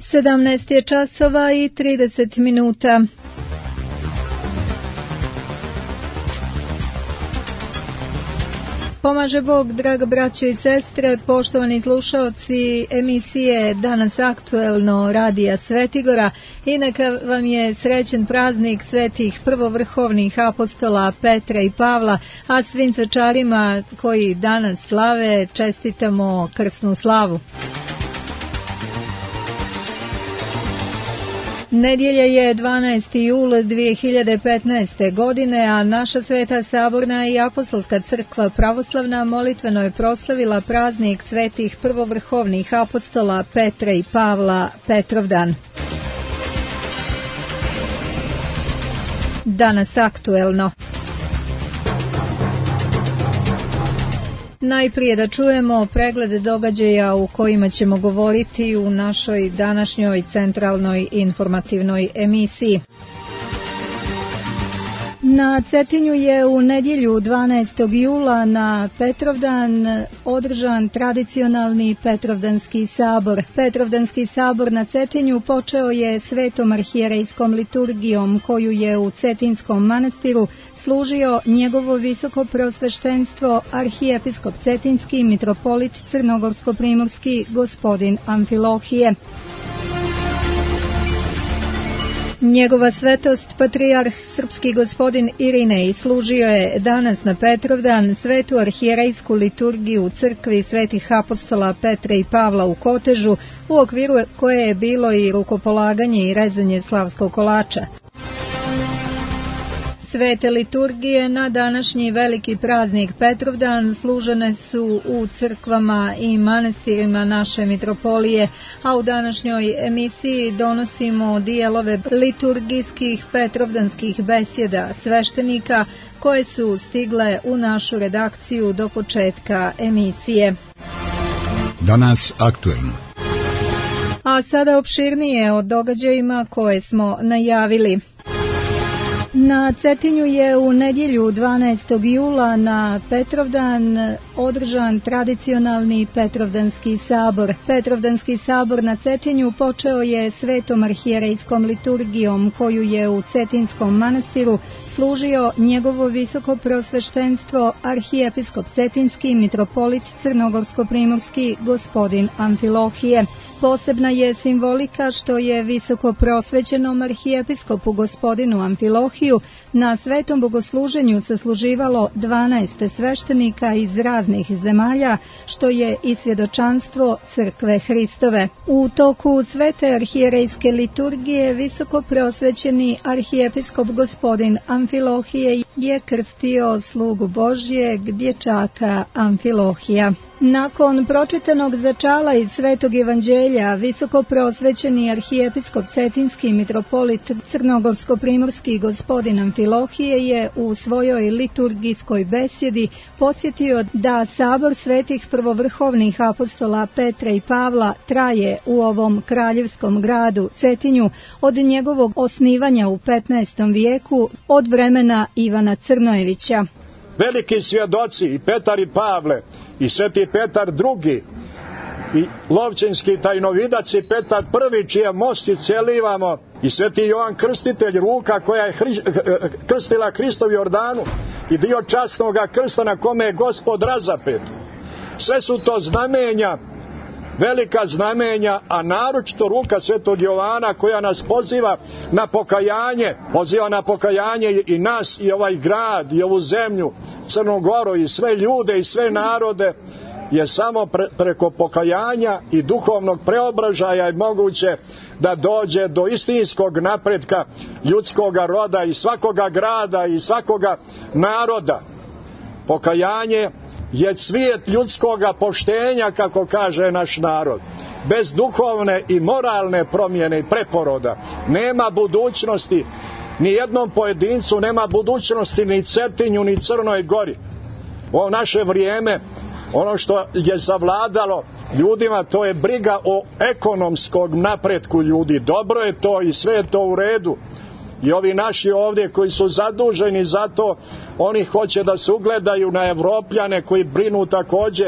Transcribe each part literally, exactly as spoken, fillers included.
sedamnaest je časova i trideset minuta. Pomaže Bog, draga braćo i sestre, poštovani slušaoci emisije Danas aktuelno Radija Svetigora, i neka vam je srećen praznik svetih prvovrhovnih apostola Petra i Pavla, a svim svečarima koji danas slave čestitamo krsnu slavu. Nedjelja je dvanaesti jul dvije hiljade petnaeste. godine, a naša Sveta Saborna i Apostolska crkva pravoslavna molitveno je proslavila praznik svetih prvovrhovnih apostola Petra i Pavla, Petrovdan. Danas aktuelno. Najprije da čujemo pregled događaja u kojima ćemo govoriti u našoj današnjoj centralnoj informativnoj emisiji. Na Cetinju je u nedjelju dvanaestog jula na Petrovdan održan tradicionalni Petrovdanski sabor. Petrovdanski sabor na Cetinju počeo je svetom arhijerejskom liturgijom koju je u Cetinskom manastiru služio njegovo visoko preosveštenstvo arhijepiskop Cetinski mitropolit Crnogorsko-primorski gospodin Amfilohije. Njegova svetost patrijarh srpski gospodin Irinej služio je danas na Petrovdan svetu arhijerejsku liturgiju u crkvi svetih apostola Petra i Pavla u Kotežu, u okviru koje je bilo i rukopolaganje i rezanje slavskog kolača. Svete liturgije na današnji veliki praznik Petrovdan služene su u crkvama i manastirima naše mitropolije, a u današnjoj emisiji donosimo dijelove liturgijskih petrovdanskih besjeda sveštenika koje su stigle u našu redakciju do početka emisije. Danas aktuelno. A sada opširnije o događajima koje smo najavili. Na Cetinju je u nedjelju dvanaestog jula na Petrovdan održan tradicionalni Petrovdanski sabor. Petrovdanski sabor na Cetinju počeo je svetom arhijerejskom liturgijom koju je u Cetinskom manastiru služio njegovo visoko preosveštenstvo arhijepiskop Cetinski mitropolit Crnogorsko-primorski gospodin Amfilohije. Posebna je simbolika što je visoko preosvećenom arhijepiskopu gospodinu Amfilohiju na svetom bogosluženju sasluživalo dvanaest sveštenika iz raznih zemalja, što je i svjedočanstvo Crkve Hristove. U toku svete arhijerejske liturgije visoko preosvećeni arhijepiskop gospodin Amfilohije je krstio slugu Božjeg dječaka Amfilohija. Nakon pročitanog začala iz Svetog evanđelja, visoko preosvećeni arhijepiskop Cetinski mitropolit Crnogorsko-primorski gospodin Amfilohije je u svojoj liturgijskoj besjedi podsjetio da sabor svetih prvovrhovnih apostola Petra i Pavla traje u ovom kraljevskom gradu Cetinju od njegovog osnivanja u petnaestom vijeku, od vremena Ivana Crnojevića. Veliki svjedoci i Petar i Pavle i sveti Petar drugi i Lovćenski tajnovidac i Petar prvi čije mosti celivamo i sveti Jovan Krstitelj, ruka koja je hri, krstila Hristovu Jordanu i dio časnoga krsta na kome je Gospod razapet. Sve su to znamenja, velika znamenja, a naročito ruka svetog Jovana koja nas poziva na pokajanje, poziva na pokajanje i nas i ovaj grad i ovu zemlju, Crnu Goru i sve ljude i sve narode, je samo pre, preko pokajanja i duhovnog preobražaja je moguće da dođe do istinskog napretka ljudskoga roda i svakoga grada i svakoga naroda. Pokajanje je cvijet ljudskoga poštenja, kako kaže naš narod. Bez duhovne i moralne promjene i preporoda nema budućnosti ni jednom pojedincu, nema budućnosti ni Cetinju ni Crnoj Gori. U ovo naše vrijeme ono što je zavladalo ljudima, to je briga o ekonomskom napretku ljudi. Dobro je to i sve je to u redu. I ovi naši ovdje koji su zaduženi za to, oni hoće da se ugledaju na Evropljane koji brinu također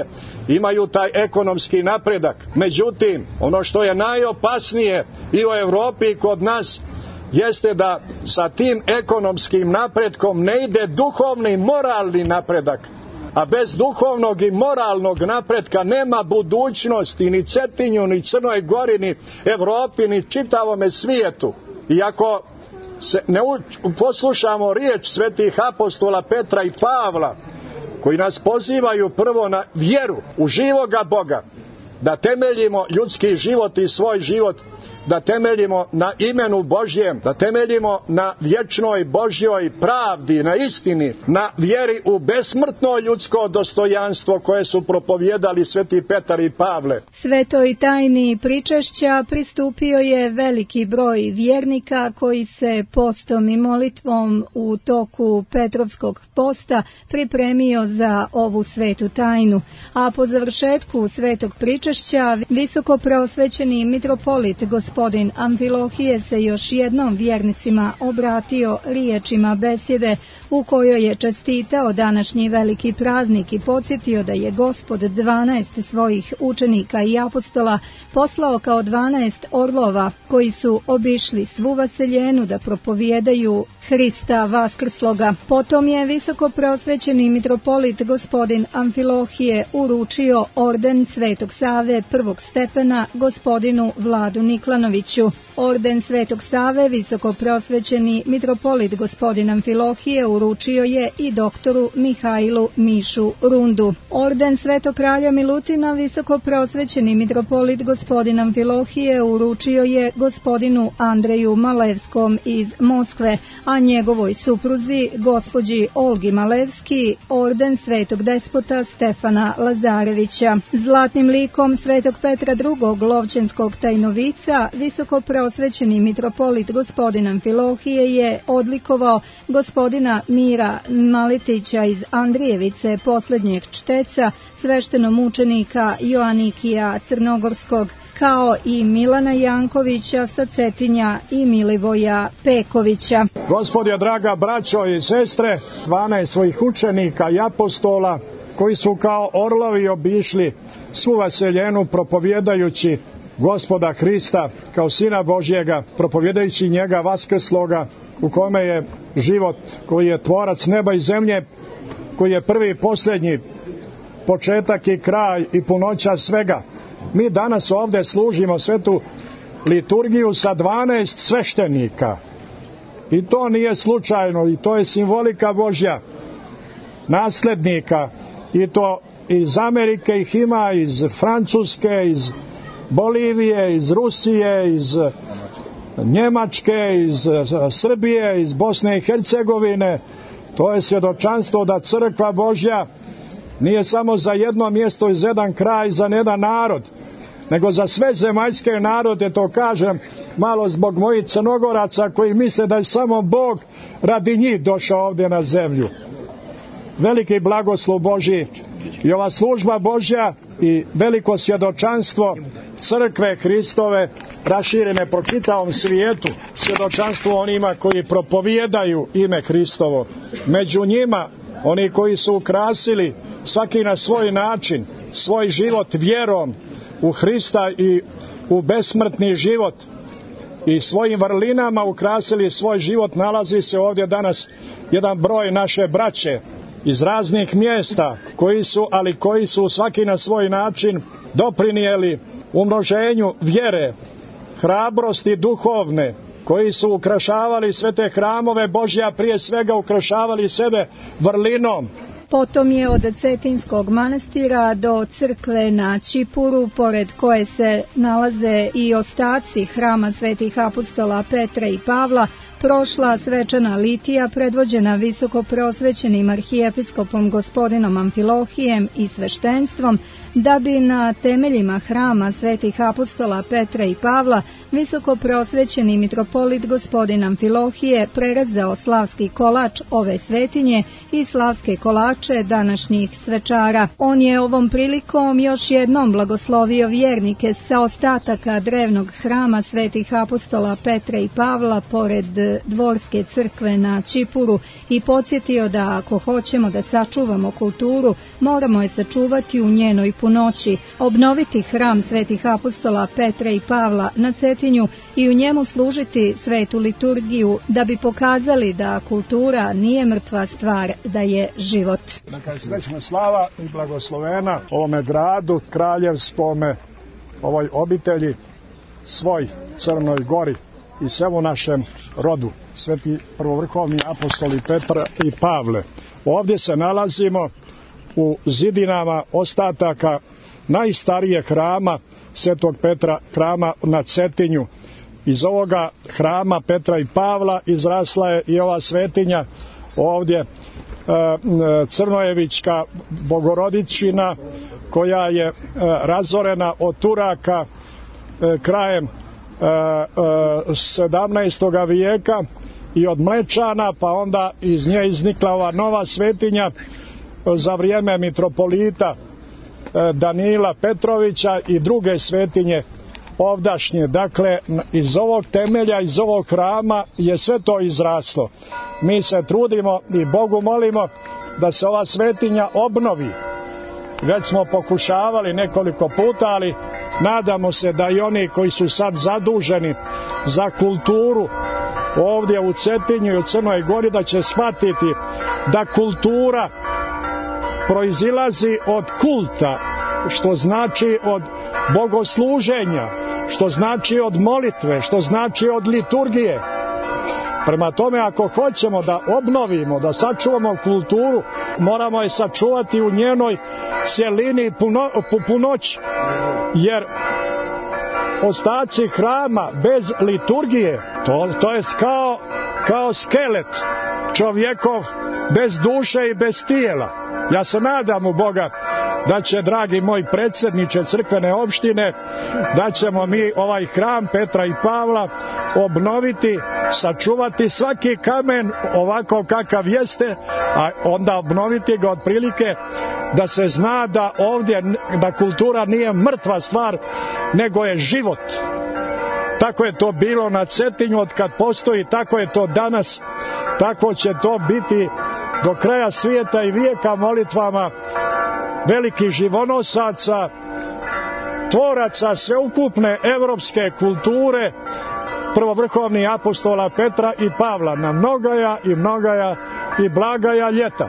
imaju taj ekonomski napredak. Međutim, ono što je najopasnije i u Europi i kod nas, jeste da sa tim ekonomskim napretkom ne ide duhovni, moralni napredak. A bez duhovnog i moralnog napretka nema budućnosti ni Cetinju, ni Crnoj Gori, ni Evropi, ni čitavome svijetu. I ako se ne poslušamo riječ svetih apostola Petra i Pavla, koji nas pozivaju prvo na vjeru u živoga Boga, da temeljimo ljudski život i svoj život, da temeljimo na imenu Božjem, da temeljimo na vječnoj Božjoj pravdi, na istini, na vjeri u besmrtno ljudsko dostojanstvo koje su propovjedali sveti Petar i Pavle. Svetoj tajni pričešća pristupio je veliki broj vjernika koji se postom i molitvom u toku Petrovskog posta pripremio za ovu svetu tajnu, a po završetku svetog pričešća visoko preosvećeni mitropolit gospodin Amfilohije se još jednom vjernicima obratio riječima besjede u kojoj je čestitao današnji veliki praznik i podsjetio da je Gospod dvanaest svojih učenika i apostola poslao kao dvanaest orlova koji su obišli svu vaseljenu da propovijedaju Hrista vaskrsloga. Potom je visoko preosvećeni mitropolit gospodin Amfilohije uručio orden Svetog Save prvog stepena gospodinu Vladu Niklanoviću. Orden Svetog Save visoko preosvećeni mitropolit gospodin Amfilohije uručio je i doktoru Mihajlu Mišu Rundu. Orden Svetog kralja Milutina visoko preosvećeni mitropolit gospodin Amfilohije uručio je gospodinu Andreju Malevskom iz Moskve, a njegovoj supruzi gospođi Olgi Malevski orden Svetog despota Stefana Lazarevića. Zlatnim likom Svetog Petra drugog Lovćenskog tajnovica visoko preosvećeni mitropolit gospodin Amfilohije je odlikovao gospodina Mira Maletića iz Andrijevice, posljednjeg čteca sveštenomučenika Joanikija Crnogorskog, kao i Milana Jankovića sa Cetinja i Milivoja Pekovića. Gospodje, draga braćo i sestre, dvanaest svojih učenika i apostola koji su kao orlovi obišli svu vaseljenu propovjedajući Gospoda Hrista kao Sina Božjega, propovjedajući njega vaskrsloga, u kome je život, koji je tvorac neba i zemlje, koji je prvi i posljednji, početak i kraj i punoća svega. Mi danas ovdje služimo svetu liturgiju sa dvanaest sveštenika. I to nije slučajno, i to je simbolika Božja, nasljednika, i to iz Amerike ih ima, iz Francuske, iz Bolivije, iz Rusije, iz Njemačke, iz Srbije, iz Bosne i Hercegovine. To je svjedočanstvo da crkva Božja nije samo za jedno mjesto i za jedan kraj, za jedan narod, nego za sve zemaljske narode. To kažem malo zbog mojih Crnogoraca koji misle da je samo Bog radi njih došao ovdje na zemlju. Veliki blagoslov Božji i ova služba Božja i veliko svjedočanstvo crkve Hristove raširene po čitavom svijetu, svjedočanstvo onima koji propovijedaju ime Hristovo. Među njima oni koji su ukrasili svaki na svoj način svoj život vjerom u Hrista i u besmrtni život i svojim vrlinama ukrasili svoj život. Nalazi se ovdje danas jedan broj naše braće iz raznih mjesta koji su, ali koji su svaki na svoj način doprinijeli umnoženju vjere, hrabrosti duhovne, koji su ukrašavali sve te hramove Božja, prije svega ukrašavali sebe vrlinom. Potom je od Cetinskog manastira do crkve na Čipuru, pored koje se nalaze i ostaci hrama svetih apostola Petra i Pavla, prošla svečana litija predvođena visoko preosvećenim arhijepiskopom gospodinom Amfilohijem i sveštenstvom, da bi na temeljima hrama svetih apostola Petra i Pavla visoko preosvećeni mitropolit gospodin Amfilohije prerezao slavski kolač ove svetinje i slavske kolače današnjih svečara. On je ovom prilikom još jednom blagoslovio vjernike sa ostataka drevnog hrama svetih apostola Petra i Pavla pored dvorske crkve na Čipuru i podsjetio da ako hoćemo da sačuvamo kulturu, moramo je sačuvati u njenoj punoći, obnoviti hram svetih apostola Petra i Pavla na Cetinju i u njemu služiti svetu liturgiju da bi pokazali da kultura nije mrtva stvar, da je život. Neka je srećna slava i blagoslovena ovome gradu, kraljevskome, ovoj obitelji, svoj Crnoj Gori i svemu našem rodu, sveti prvovrhovni apostoli Petra i Pavle. Ovdje se nalazimo u zidinama ostataka najstarijeg hrama Svetog Petra, hrama na Cetinju. Iz ovoga hrama Petra i Pavla izrasla je i ova svetinja ovdje, Crnojevićka Bogorodičina, koja je razorena od Turaka krajem sedamnaestog vijeka i od Mlečana, pa onda iz nje iznikla ova nova svetinja za vrijeme mitropolita Danila Petrovića i druge svetinje ovdašnje. Dakle, iz ovog temelja, iz ovog hrama je sve to izraslo. Mi se trudimo i Bogu molimo da se ova svetinja obnovi. Već smo pokušavali nekoliko puta, ali nadamo se da i oni koji su sad zaduženi za kulturu ovdje u Cetinju i u Crnoj Gori, da će shvatiti da kultura proizilazi od kulta, što znači od bogosluženja, što znači od molitve, što znači od liturgije. Prema tome, ako hoćemo da obnovimo, da sačuvamo kulturu, moramo je sačuvati u njenoj cjelini i puno, punoći. Jer ostaci hrama bez liturgije, to, to je kao, kao skelet čovjekov bez duše i bez tijela. Ja se nadam u Boga da će, dragi moj predsjedniče crkvene opštine, da ćemo mi ovaj hram Petra i Pavla obnoviti, sačuvati svaki kamen ovako kakav jeste, a onda obnoviti ga otprilike da se zna da ovdje, da kultura nije mrtva stvar, nego je život. Tako je to bilo na Cetinju od kad postoji, tako je to danas, tako će to biti do kraja svijeta i vijeka molitvama velikih živonosaca, tvoraca sveukupne evropske kulture, prvovrhovnih apostola Petra i Pavla, na mnogaja i mnogaja i blagaja ljeta.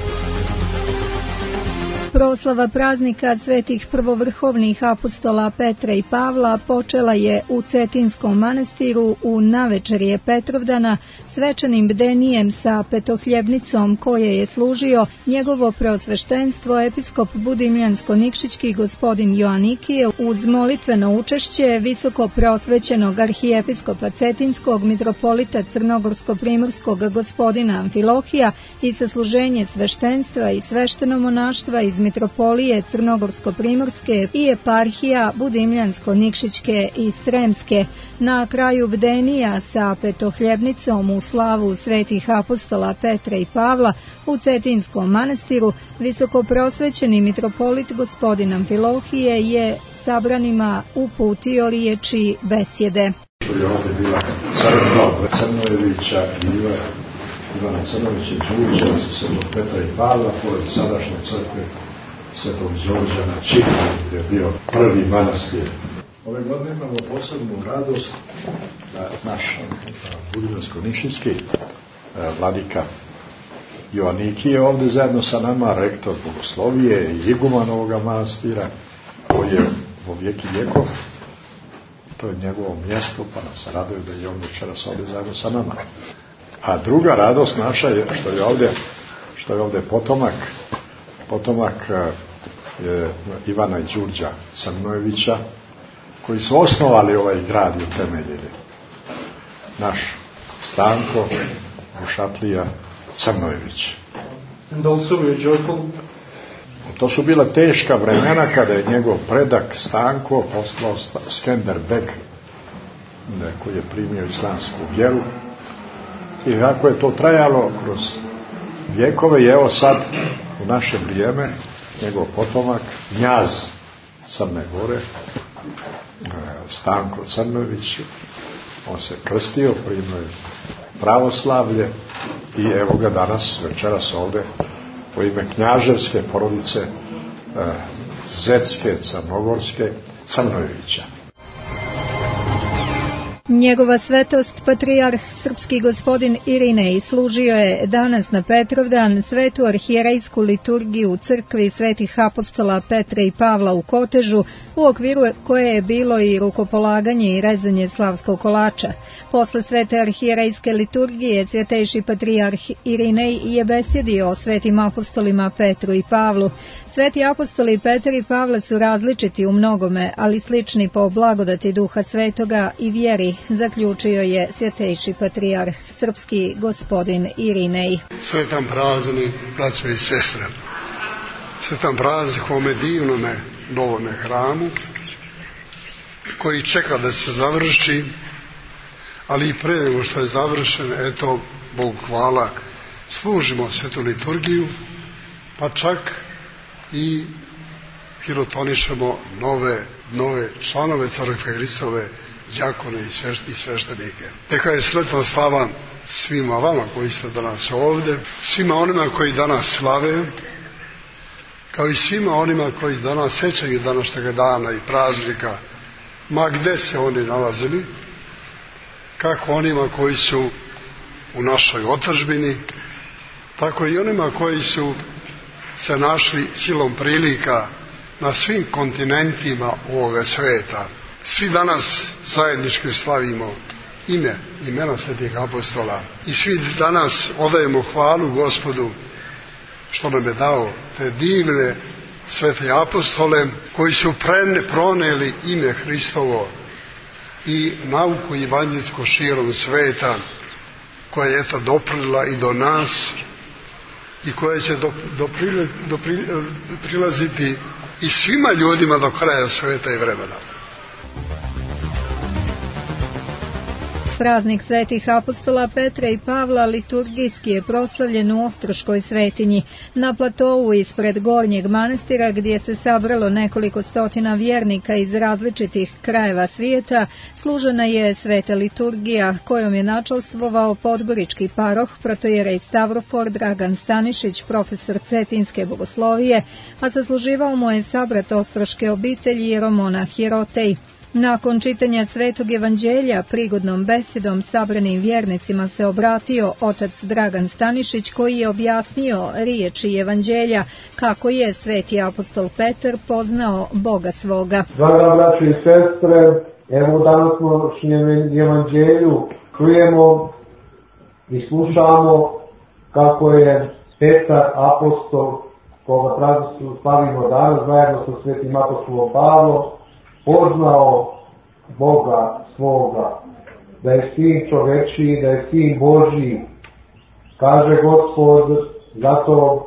Proslava praznika svetih prvovrhovnih apostola Petra i Pavla počela je u Cetinskom manastiru u navečerje Petrovdana svečanim bdenijem sa petohljebnicom koje je služio njegovo preosveštenstvo episkop Budimljansko-Nikšićki gospodin Joanikije uz molitveno učešće visoko preosvećenog arhijepiskopa Cetinskog mitropolita Crnogorsko-primorskog gospodina Amfilohija i sasluženje sveštenstva i sveštenomonaštva iz mitropolije Crnogorsko-primorske i eparhija Budimljansko-Nikšićke i Sremske. Na kraju bdenija sa petohljebnicom u slavu svetih apostola Petra i Pavla u Cetinskom manastiru visokoprosvećeni mitropolit gospodin Amfilohije je sabranima uputio riječi besjede. Je ovdje bila crkva Crnojevića i Ivana Crnovića Đurđa sa svetog Petra i Pavla, pored sadašnje crkve svetog Đorđa na Čitnu, gdje je bio prvi manastir. Ove godine imamo posebnu radost da naš Budimljansko-Nikšićki vladika Joanikije je ovdje zajedno sa nama, rektor bogoslovije i iguman ovoga manastira, koji je vo vijeki vjekov. To je njegovo mjesto, pa nam se raduje da je on večeras ovdje zajedno sa nama. A druga radost naša je što je ovdje, što je ovdje potomak, potomak je Ivana i Đurđa Crnojevića, koji su osnovali ovaj grad i utemeljili. Naš Stanko Bušatlija Crnojević. And also we are joyful. To su bila teška vremena kada je njegov predak Stanko poslao Skenderbeg, koji je primio islamsku vjeru. I kako je to trajalo kroz vjekove, i evo sad u naše vrijeme njegov potomak, knjaz Crne Gore, Stanko Crnojević, on se krstio, primio je pravoslavlje i evo ga danas, večeras ovdje, u ime knjaževske porodice Zetske, Crnogorske, Crnojevića. Njegova svetost, patrijarh srpski gospodin Irinej, služio je danas na Petrovdan svetu arhijerejsku liturgiju u crkvi svetih apostola Petra i Pavla u Kotežu, u okviru koje je bilo i rukopolaganje i rezanje slavskog kolača. Posle svete arhijerejske liturgije, svjetejši patrijarh Irinej je besjedio o svetim apostolima Petru i Pavlu. Sveti apostoli Petar i Pavle su različiti u mnogome, ali slični po blagodati Duha Svetoga i vjeri, zaključio je svjetejši patrijarh srpski gospodin Irinej. Svetan praznik, braćo i sestre, svetan praznik u ovome divnome novome hramu, koji čeka da se završi, ali i pre nego što je završen, eto, Bogu hvala, služimo svetu liturgiju, pa čak i hirotonišemo nove, nove članove Crkve Hristove, đakone i sveštenike. Neka je sretna slava svima vama koji ste danas ovdje, svima onima koji danas slave, kao i svima onima koji danas sećaju današnjeg dana i praznika, ma gde se oni nalazili, kako onima koji su u našoj otadžbini, tako i onima koji su se našli silom prilika na svim kontinentima ovoga sveta. Svi danas zajednički slavimo ime, imena svetih apostola i svi danas odajemo hvalu Gospodu što nam je dao te divne svete apostole koji su prene, proneli ime Hristovo i nauku evanđelsku širom sveta, koja je eto doprila i do nas i koja će do, do, prile, do pri, prilaziti i svima ljudima do kraja sveta i vremena. Praznik svetih apostola Petra i Pavla liturgijski je proslavljen u Ostroškoj svetinji, na platovu ispred Gornjeg manastira, gdje se sabralo nekoliko stotina vjernika iz različitih krajeva svijeta. Služena je sveta liturgija, kojom je načalstvovao podgorički paroh, protojerej Stavrofor Dragan Stanišić, profesor cetinske bogoslovije, a sasluživao mu je sabrat ostroške obitelji jeromonah Jerotej. Nakon čitanja Svetog evanđelja prigodnom besedom sabranim vjernicima se obratio otac Dragan Stanišić, koji je objasnio riječi evanđelja kako je sveti apostol Petar poznao Boga svoga. Draga braćo i sestre, evo u današnjem evanđelju čujemo i slušamo kako je Petar apostol, koga slavimo danas zajedno sa svetim apostolom Pavlom, poznao Boga svoga, da je sin čovečiji, da je sin Božji, kaže Gospod, zato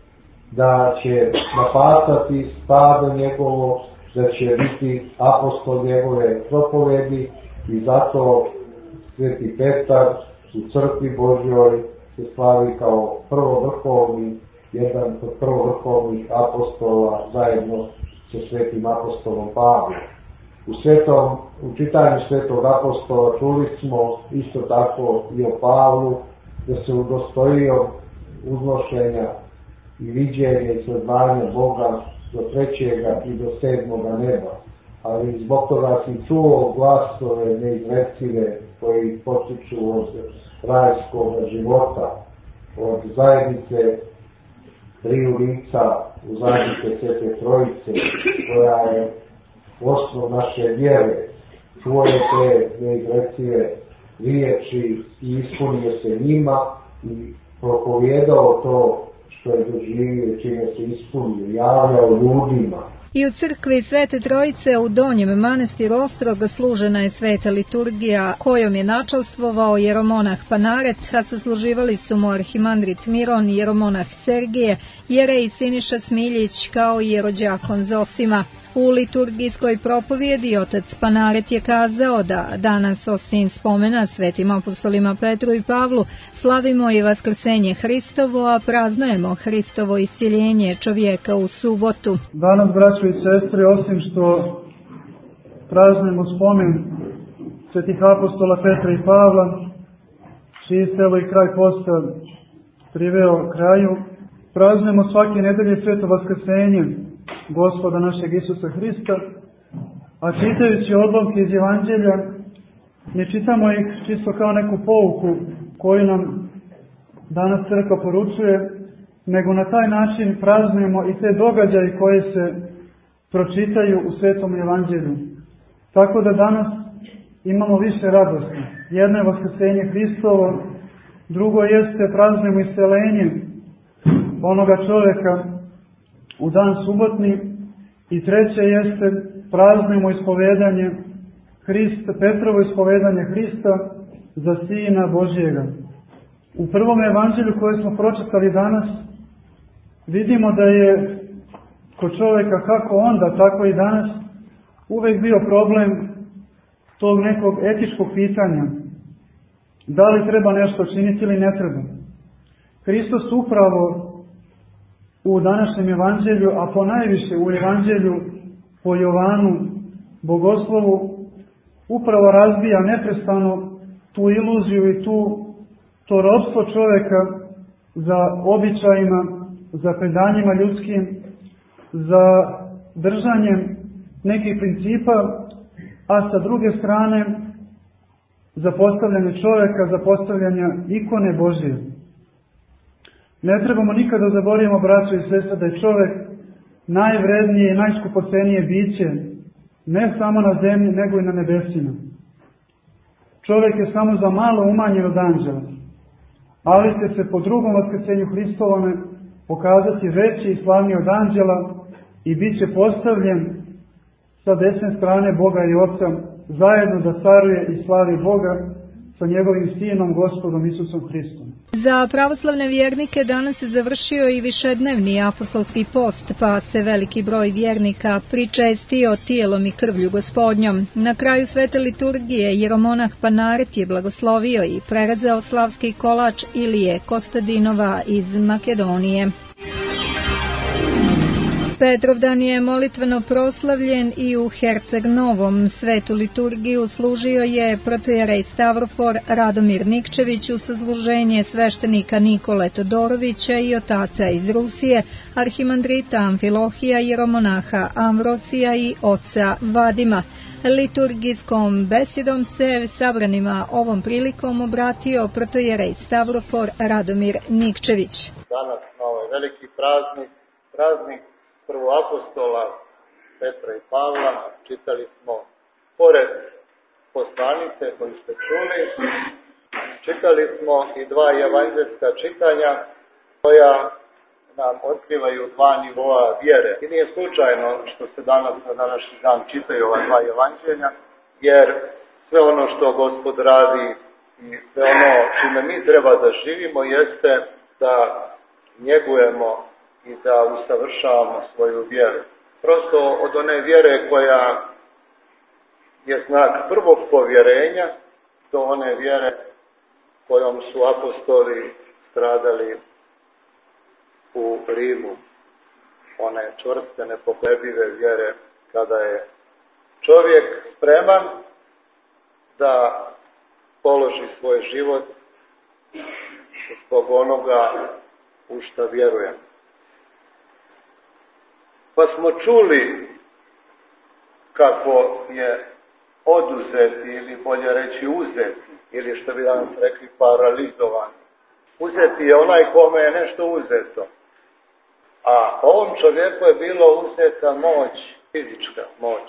da će napasati stado njegovo, da će biti apostol njegove propovedi i zato sveti Petar u crkvi Božjoj se slavi kao prvovrhovni, jedan od prvovrhovnih apostola zajedno sa svetim apostolom Pavlom. U svetom, u čitanju svetog apostola čuli smo isto tako i o Pavlu, da se udostojio uznošenja i viđenja i saznanja Boga do trećega i do sedmoga neba. Ali zbog toga si čuo glasove neizrecive koji potiču od rajskog života, od zajednice triju lica u zajednice Svete Trojice, koja je osnov naše vjere. Čuo je te neizrecive riječi i ispunio se njima i propovijedao to što je doživio, čime se ispunio, javljao ljudima. I u crkvi Svete Trojice u Donjem manastiru Ostroga služena je sveta liturgija, kojom je načalstvovao jeromonah Panaret, a sasluživali su mu arhimandrit Miron, jeromonah Sergije, jerej Siniša Smiljić, kao i jerođakon Zosima. U liturgijskoj propovjedi otac Panaret je kazao da danas osim spomena svetim apostolima Petru i Pavlu slavimo i vaskrsenje Hristovo, a praznujemo Hristovo iscjeljenje čovjeka u subotu. Danas, braćo i sestre, osim što praznujemo spomen svetih apostola Petra i Pavla, čiji se evo i kraj posta priveo kraju, praznujemo svake nedelje sveto vaskrsenje Gospoda našeg Isusa Hrista, a čitajući odlomke iz Evanđelja, ne čitamo ih čisto kao neku pouku koju nam danas crkva poručuje, nego na taj način praznujemo i te događaje koje se pročitaju u Svetom Evanđelju. Tako da danas imamo više radosti. Jedno je vaskrsenje Hristovo, drugo jeste praznujemo isceljenje onoga čovjeka u dan subotni i treće jeste praznujemo ispovedanje Hrista, Petrovo ispovedanje Hrista za Sina Božjega. U prvom evanđelju koje smo pročitali danas vidimo da je kod čovjeka kako onda, tako i danas uvek bio problem tog nekog etičkog pitanja. Da li treba nešto činiti ili ne treba? Hristos upravo u današnjem evanđelju, a ponajviše u evanđelju po Jovanu Bogoslovu, upravo razbija neprestano tu iluziju i tu, to ropstvo čovjeka za običajima, za predanjima ljudskim, za držanjem nekih principa, a sa druge strane za postavljanje čovjeka, za postavljanje ikone Božje. Ne trebamo nikada zaboravimo, braćo i sestre, da je čovjek najvrednije i najskupocenije biće, ne samo na zemlji, nego i na nebesima. Čovjek je samo za malo umanjen od anđela, ali će se po drugom vaskrsenju Hristovome pokazati veći i slavniji od anđela i bit će postavljen sa desne strane Boga i Otca, zajedno da caruje i slavi Boga sa njegovim Sinom, Gospodom Isusom Hristom. Za pravoslavne vjernike danas se završio i višednevni apostolski post, pa se veliki broj vjernika pričestio tijelom i krvlju Gospodnjom. Na kraju svete liturgije jeromonah Panaret je blagoslovio i prerezao slavski kolač Ilije Kostadinova iz Makedonije. Petrovdan je molitveno proslavljen i u Herceg Novom. Svetu liturgiju služio je protojerej Stavrofor Radomir Nikčević u sazluženje sveštenika Nikole Todorovića i otaca iz Rusije, arhimandrita Amfilohija, jeromonaha Amvrocija i oca Vadima. Liturgijskom besedom se sabranima ovom prilikom obratio protojerej Stavrofor Radomir Nikčević. Danas na ovaj veliki praznik, praznik prvoapostola Petra i Pavla, čitali smo pored poslanice koju ste čuli, čitali smo i dva evanđelska čitanja koja nam otkrivaju dva nivoa vjere. I nije slučajno što se danas na današnji dan čitaju ova dva evanđelja, jer sve ono što Gospod radi i sve ono čime mi treba da živimo jeste da njegujemo i da usavršavamo svoju vjeru. Prosto od one vjere koja je znak prvog povjerenja do one vjere kojom su apostoli stradali u Rimu. One čvrste, nepokolebljive vjere kada je čovjek spreman da položi svoj život zbog onoga u šta vjeruje. Pa smo čuli kako je oduzeti ili bolje reći uzeti, ili što bi danas rekli paralizovan. Uzeti je onaj kome je nešto uzeto. A ovom čovjeku je bilo uzeta moć, fizička moć.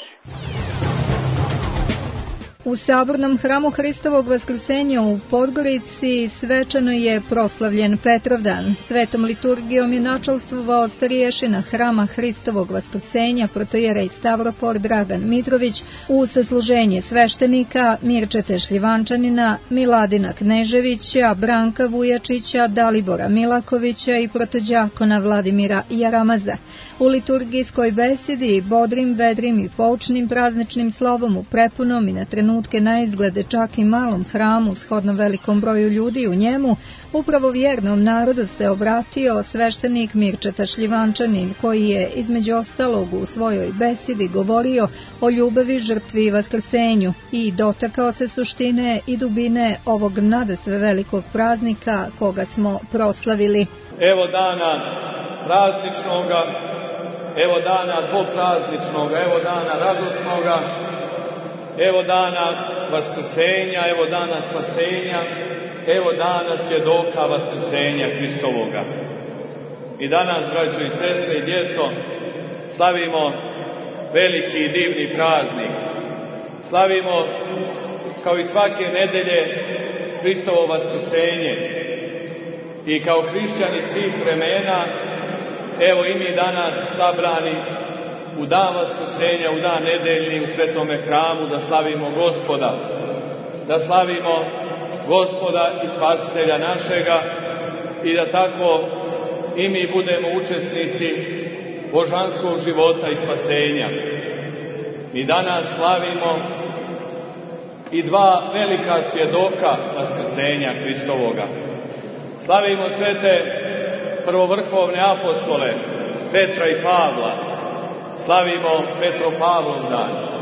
U sabornom hramu Hristovog vaskrsenja u Podgorici svečano je proslavljen Petrovdan. Svetom liturgijom je načalstvovao starješina hrama Hristovog vaskrsenja protojerej Stavrofor Dragan Mitrović u sasluženje sveštenika Mirčete Šljivančanina, Miladina Kneževića, Branka Vujačića, Dalibora Milakovića i protođakona Vladimira Jaramaza. U liturgijskoj besedi bodrim, vedrim i poučnim prazničnim slovom u prepunom i na trenutke na izglede čak i malom hramu shodno velikom broju ljudi u njemu, upravo vjernom narodu se obratio sveštenik Mirčeta Šljivančanin, koji je između ostalog u svojoj besedi govorio o ljubavi, žrtvi i vaskrsenju i dotakao se suštine i dubine ovog nadasve velikog praznika koga smo proslavili. Evo dana prazničnoga evo dana dvoprazničnoga, evo dana radosnoga, evo dana vaskrsenja, evo dana spasenja, evo dana svjedoka vaskrsenja Hristovoga. I danas, braćo i sestre i djeco, slavimo veliki i divni praznik. Slavimo, kao i svake nedelje, Hristovo vaskrsenje. I kao hrišćani svih vremena, evo i mi danas sabrani u dan vaskrsenja, u dan nedeljni u Svetome hramu, da slavimo Gospoda. Da slavimo Gospoda i Spasitelja našega i da tako i mi budemo učesnici božanskog života i spasenja. Mi danas slavimo i dva velika svjedoka vaskrsenja Hristovoga. Slavimo svete prvovrhovne apostole Petra i Pavla. Slavimo Petropavlov dan.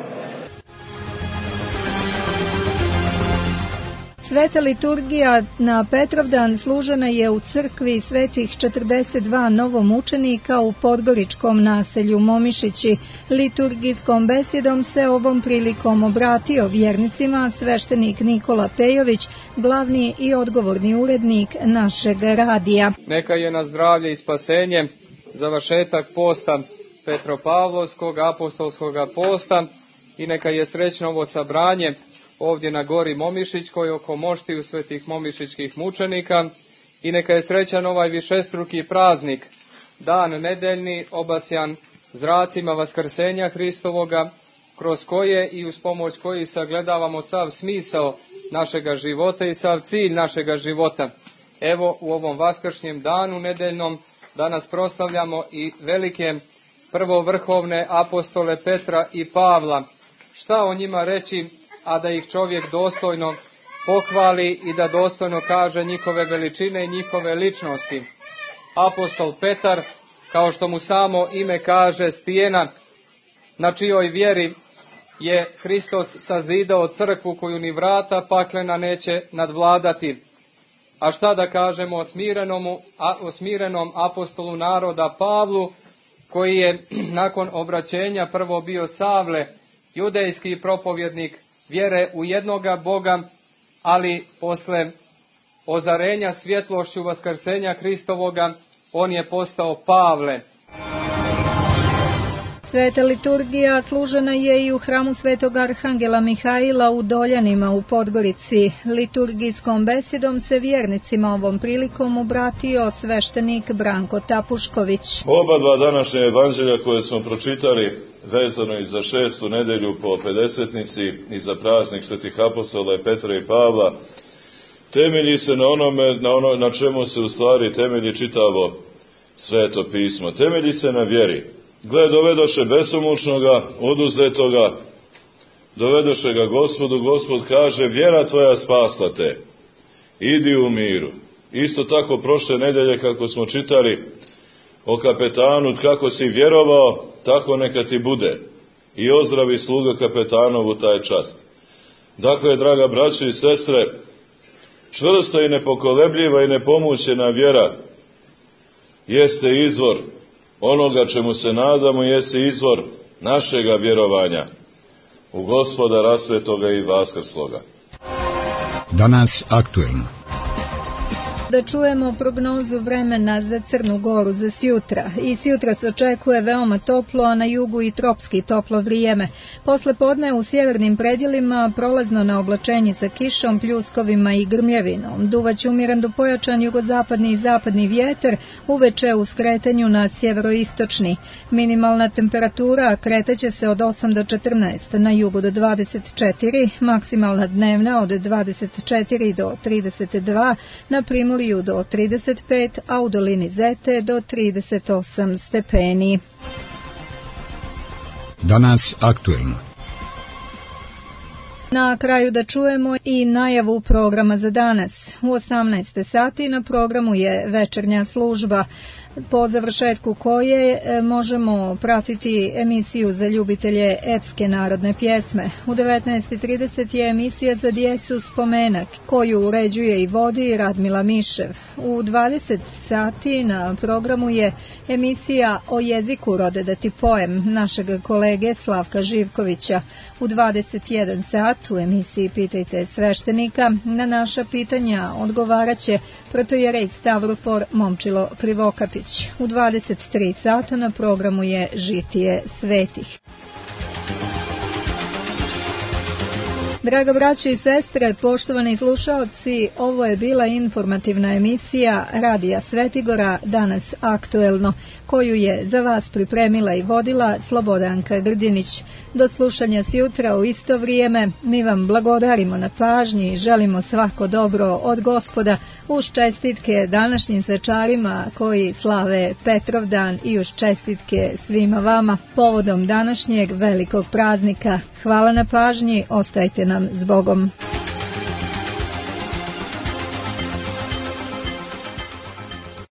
Sveta liturgija na Petrovdan služena je u crkvi svetih četrdeset dva novomučenika u podgoričkom naselju Momišići. Liturgijskom besedom se ovom prilikom obratio vjernicima sveštenik Nikola Pejović, glavni i odgovorni urednik našeg radija. Neka je na zdravlje i spasenje završetak posta Petropavlovskog apostolskog posta i neka je srećno ovo sabranje ovdje na gori Momišićkoj oko moštiju svetih momišićkih mučenika i neka je srećan ovaj višestruki praznik, dan nedeljni obasjan zracima vaskrsenja Hristovoga, kroz koje i uz pomoć koji sagledavamo sav smisao našega života i sav cilj našega života. Evo u ovom vaskršnjem danu nedeljnom danas proslavljamo i velike prvovrhovne apostole Petra i Pavla. Šta o njima reći, a da ih čovjek dostojno pohvali i da dostojno kaže njihove veličine i njihove ličnosti. Apostol Petar, kao što mu samo ime kaže, stijena na čijoj vjeri je Hristos sazidao crkvu koju ni vrata paklena neće nadvladati. A šta da kažemo o smirenom, o smirenom apostolu naroda Pavlu, koji je nakon obraćenja prvo bio Savle, judejski propovjednik vjere u jednoga Boga, ali posle ozarenja svjetlošću vaskrsenja Hristovoga, on je postao Pavle. Sveta liturgija služena je i u hramu Svetog Arhangela Mihaila u Doljanima u Podgorici. Liturgijskom besedom se vjernicima ovom prilikom obratio sveštenik Branko Tapušković. Oba dva današnje evanđelja koje smo pročitali, vezano i za šestu nedelju po pedesetnici i za praznik svetih apostola Petra i Pavla, temelji se na onome na, ono, na čemu se u stvari temelji čitavo Sveto pismo. Temelji se na vjeri. Gle, dovedoše besomučnoga, oduzetoga, dovedoše ga Gospodu, Gospod kaže, vjera tvoja spasla te, idi u miru. Isto tako prošle nedelje kako smo čitali o kapetanu, kako si vjerovao, tako neka ti bude. I ozdravi sluga kapetanovu taj čast. Dakle, draga braćo i sestre, čvrsta i nepokolebljiva i nepomućena vjera jeste izvor onoga čemu se nadamo, jeste izvor našega vjerovanja u Gospoda rasvetoga i vaskrsloga. Danas aktuelno. Da čujemo prognozu vremena za Crnu Goru za sjutra. I sjutra se očekuje veoma toplo, a na jugu i tropski toplo vrijeme. Posle podne u sjevernim predjelima prolazno na oblačenje sa kišom, pljuskovima i grmljevinom. Duvaće umjeren do pojačan jugozapadni i zapadni vjetar, uveče u skretanju na sjeveroistočni. Minimalna temperatura kretaće se od osam do četrnaest, na jugu do dvadeset četiri, maksimalna dnevna od dvadeset četiri do trideset dva, na Primorju do trideset pet, a u dolini Zete do trideset osam stepeni. Danas aktuelno. Na kraju da čujemo i najavu programa za danas. U osamnaest sati na programu je večernja služba. po završetku koje možemo pratiti emisiju za ljubitelje epske narodne pjesme. U devetnaest i trideset je emisija za djecu Spomenak, koju uređuje i vodi Radmila Mišev. U dvadeset sati na programu je emisija o jeziku Rode da ti poem našeg kolege Slavka Živkovića. U dvadeset jedan sat u emisiji Pitajte sveštenika na naša pitanja odgovaraće protojerej Stavrofor Momčilo Krivokapić. U dvadeset tri sata na programu je Žitije svetih. Draga braće i sestre, poštovani slušaoci, ovo je bila informativna emisija Radija Svetigora, danas aktuelno, koju je za vas pripremila i vodila Slobodanka Grdinić. Do slušanja sjutra u isto vrijeme, mi vam blagodarimo na pažnji i želimo svako dobro od Gospoda uz čestitke današnjim svečarima koji slave Petrovdan i uz čestitke svima vama povodom današnjeg velikog praznika. Hvala na pažnji, ostajte nam s Bogom.